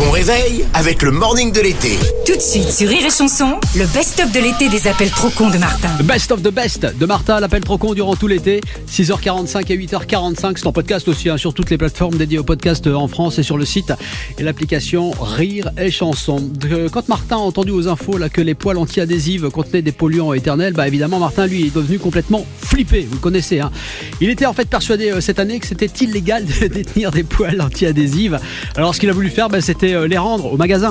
bon réveil avec le morning de l'été. Tout de suite sur Rire et Chanson, le best-of de l'été des appels trop cons de Martin. Best of the best de Martin, l'appel trop con durant tout l'été, 6h45 et 8h45. C'est en podcast aussi, sur toutes les plateformes dédiées au podcast en France et sur le site et l'application Rire et Chanson. Quand Martin a entendu aux infos là, que les poils anti-adhésives contenaient des polluants éternels, évidemment Martin lui est devenu complètement flippé, vous le connaissez. Il était en fait persuadé cette année que c'était illégal de détenir des poils anti-adhésives. Alors ce qu'il a voulu faire, c'était les rendre au magasin.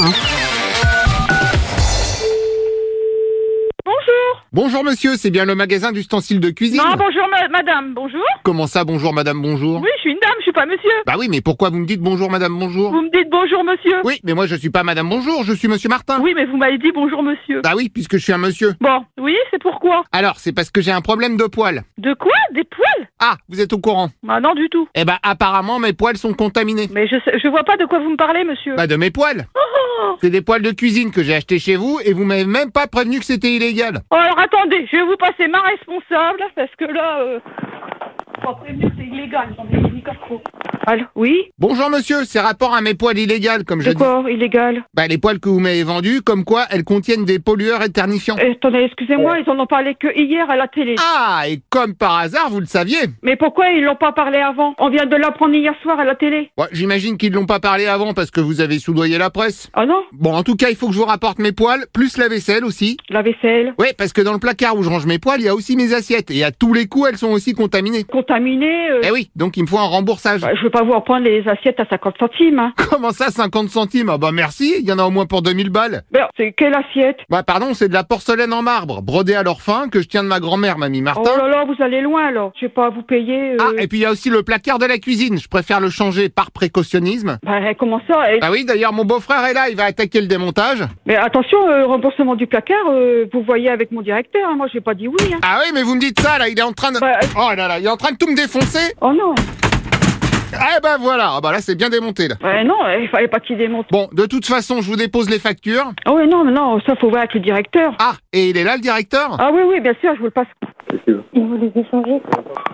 Bonjour monsieur, c'est bien le magasin d'ustensiles de cuisine? Non, bonjour madame, bonjour. Comment ça, bonjour madame, bonjour? Oui, je suis une dame, je suis pas monsieur. Bah oui, mais pourquoi vous me dites bonjour madame, bonjour? Vous me dites bonjour monsieur. Oui, mais moi je suis pas madame bonjour, je suis monsieur Martin. Oui, mais vous m'avez dit bonjour monsieur. Bah oui, puisque je suis un monsieur. Bon, oui, c'est pourquoi? Alors, c'est parce que j'ai un problème de poils. De quoi? Des poils? Ah, vous êtes au courant? Bah non du tout. Eh bah apparemment mes poils sont contaminés. Mais je vois pas de quoi vous me parlez monsieur. Bah de mes poils. C'est des poils de cuisine que j'ai achetés chez vous et vous m'avez même pas prévenu que c'était illégal. Oh, alors attendez, je vais vous passer ma responsable, parce que là, pas prévenu que c'est illégal, j'en ai dit trop. Allô, oui? Bonjour monsieur, c'est rapport à mes poils illégales, comme je C'est dis. quoi, illégal? Bah les poils que vous m'avez vendus, comme quoi elles contiennent des pollueurs éternifiants. Attendez, excusez-moi, ils en ont parlé que hier à la télé. Ah, et comme par hasard, vous le saviez. Mais pourquoi ils l'ont pas parlé avant? On vient de l'apprendre hier soir à la télé. Ouais, j'imagine qu'ils l'ont pas parlé avant parce que vous avez soudoyé la presse. Ah non? Bon, en tout cas, il faut que je vous rapporte mes poils, plus la vaisselle aussi. La vaisselle? Oui, parce que dans le placard où je range mes poils, il y a aussi mes assiettes. Et à tous les coups, elles sont aussi contaminées. Contaminé? Eh oui, donc il me faut un remboursage. Je veux pas vous reprendre les assiettes à 50 centimes, hein. Comment ça, 50 centimes? Ah bah merci, il y en a au moins pour 2000 balles. Mais c'est quelle assiette? Bah pardon, c'est de la porcelaine en marbre, brodée à leur fin, que je tiens de ma grand-mère, mamie Martin. Oh là là, vous allez loin, là. Je vais pas vous payer... Ah, et puis il y a aussi le placard de la cuisine. Je préfère le changer par précautionnisme. Comment ça? Ah oui, d'ailleurs, mon beau-frère est là, il va attaquer le démontage. Mais attention, remboursement du placard, vous voyez avec mon directeur, hein. Moi j'ai pas dit oui, hein. Ah oui, mais vous me dites ça, là, il est en train de... Oh là là, il est en train de tout me défoncer. Oh non. Ah bah voilà, ah bah là c'est bien démonté là. Non, il fallait pas qu'il démonte. Bon, de toute façon, je vous dépose les factures. Ah oui, non, ça faut voir avec le directeur. Ah, et il est là le directeur? Ah oui, bien sûr, je vous le passe. Il vous les échanger.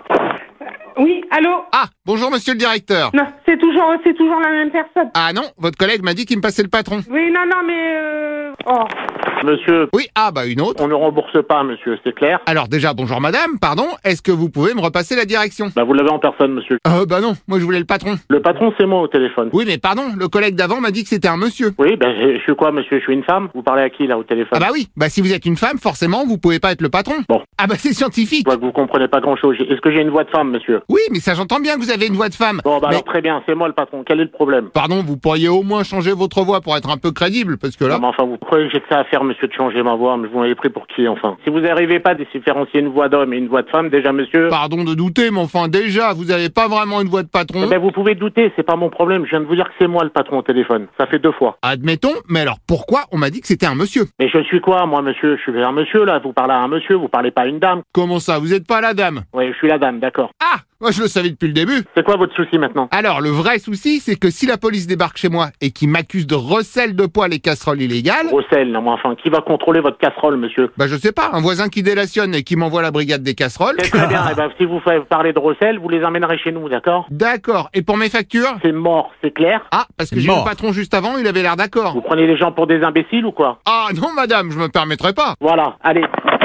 Oui, allô? Ah, bonjour monsieur le directeur. Non, c'est toujours la même personne. Ah non, votre collègue m'a dit qu'il me passait le patron. Oui, non, mais Oh. Monsieur, Oui, ah bah une autre. on ne rembourse pas, monsieur, c'est clair? Alors déjà, bonjour madame, pardon, est-ce que vous pouvez me repasser la direction? Bah vous l'avez en personne, monsieur. Bah non, moi je voulais le patron. Le patron, c'est moi au téléphone. Oui, mais pardon, le collègue d'avant m'a dit que c'était un monsieur. Oui, je suis quoi, monsieur? Je suis une femme? Vous parlez à qui, là, au téléphone? Ah bah oui, bah si vous êtes une femme, forcément, vous pouvez pas être le patron. Bon. Ah bah c'est scientifique. Je vois que vous comprenez pas grand-chose. Est-ce que j'ai une voix de femme, monsieur? Oui, mais ça j'entends bien que vous avez une voix de femme. Bon, bah Mais- alors très bien, c'est moi le patron. Quel est le problème? Pardon, vous pourriez au moins changer votre voix pour être un peu crédible, parce que là... Non, mais enfin, vous croyez que j'ai que ça à faire, monsieur, de changer ma voix? Mais vous m'avez pris pour qui, enfin? Si vous n'arrivez pas à différencier une voix d'homme et une voix de femme, déjà, monsieur... Pardon de douter, mais enfin déjà, vous avez pas vraiment une voix de patron. Eh ben, vous pouvez douter, c'est pas mon problème. Je viens de vous dire que c'est moi le patron au téléphone. Ça fait 2 fois. Admettons, mais alors pourquoi on m'a dit que c'était un monsieur? Mais je suis quoi, moi, monsieur? Je suis un monsieur, là. Vous parlez à un monsieur, vous parlez pas à une dame. Comment ça, vous êtes pas la dame? Oui, je suis la dame, d'accord. Ah, moi je le savais depuis le début. C'est quoi votre souci maintenant? Alors, le vrai souci, c'est que si la police débarque chez moi et qu'il m'accuse de recel de poils et casseroles illégales... Rossel, non, mais enfin, qui va contrôler votre casserole, monsieur? Bah je sais pas, un voisin qui délationne et qui m'envoie la brigade des casseroles... C'est très bien, eh ben, si vous faites parler de Rossel, vous les emmènerez chez nous, d'accord? D'accord, et pour mes factures? C'est mort, c'est clair? Ah, parce que C'est j'ai eu mort. le patron juste avant, il avait l'air d'accord. Vous prenez les gens pour des imbéciles ou quoi? Ah non madame, je me permettrai pas. Voilà, allez.